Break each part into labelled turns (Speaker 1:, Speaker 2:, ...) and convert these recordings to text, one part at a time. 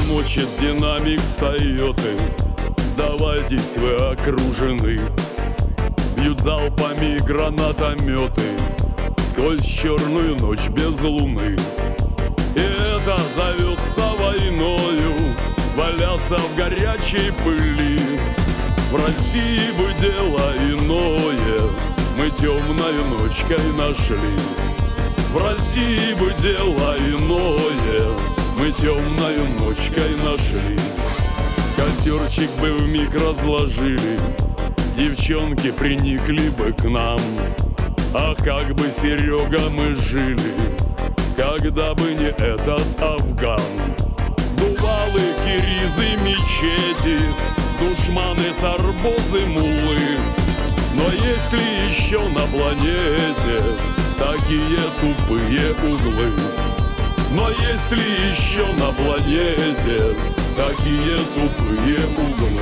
Speaker 1: Бормочет динамик с Тойоты: сдавайтесь, вы окружены. Бьют залпами гранатометы сквозь черную ночь без луны. И это зовется войною валяться в горячей пыли. В России бы дело иное мы темною ночкой нашли. В России бы дело иное мы темною ночкой нашли. Костерчик бы вмиг разложили, девчонки приникли бы к нам. Ах, как бы, Серега, мы жили, когда бы не этот Афган. Дувалы, киризы, мечети, душманы, сарбозы, муллы. Но есть ли еще на планете такие тупые углы? Но есть ли еще на планете такие тупые углы?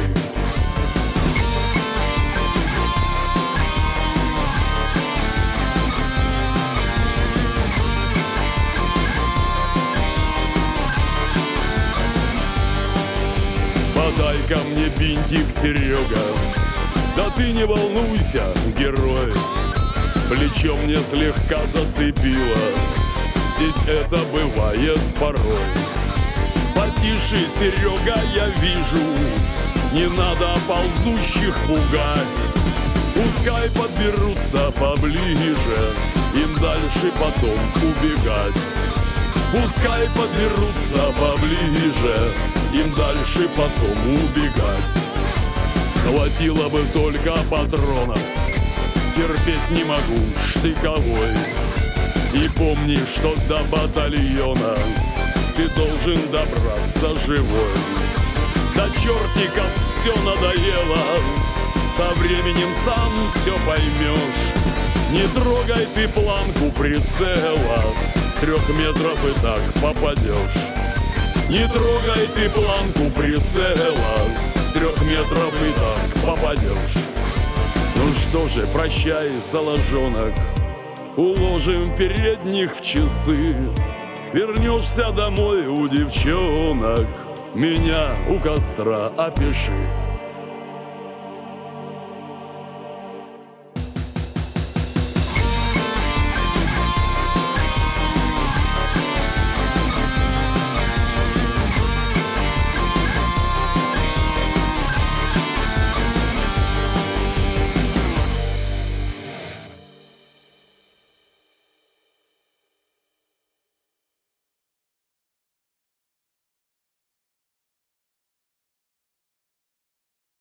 Speaker 1: Подай ко мне бинтик, Серега, да ты не волнуйся, герой. Плечо мне слегка зацепило, здесь это бывает порой. Потише, Серега, я вижу, не надо ползущих пугать. Пускай подберутся поближе, им дальше потом убегать. Пускай подберутся поближе, им дальше потом убегать. Хватило бы только патронов, терпеть не могу штыковой. И помни, что до батальона ты должен добраться живой. До чертиков все надоело, со временем сам все поймешь. Не трогай ты планку прицела, с 3 метров и так попадешь. Не трогай ты планку прицела, с 3 метров и так попадешь. Ну что же, прощай, соложонок, уложим передних в часы. Вернешься домой у девчонок, меня у костра опиши.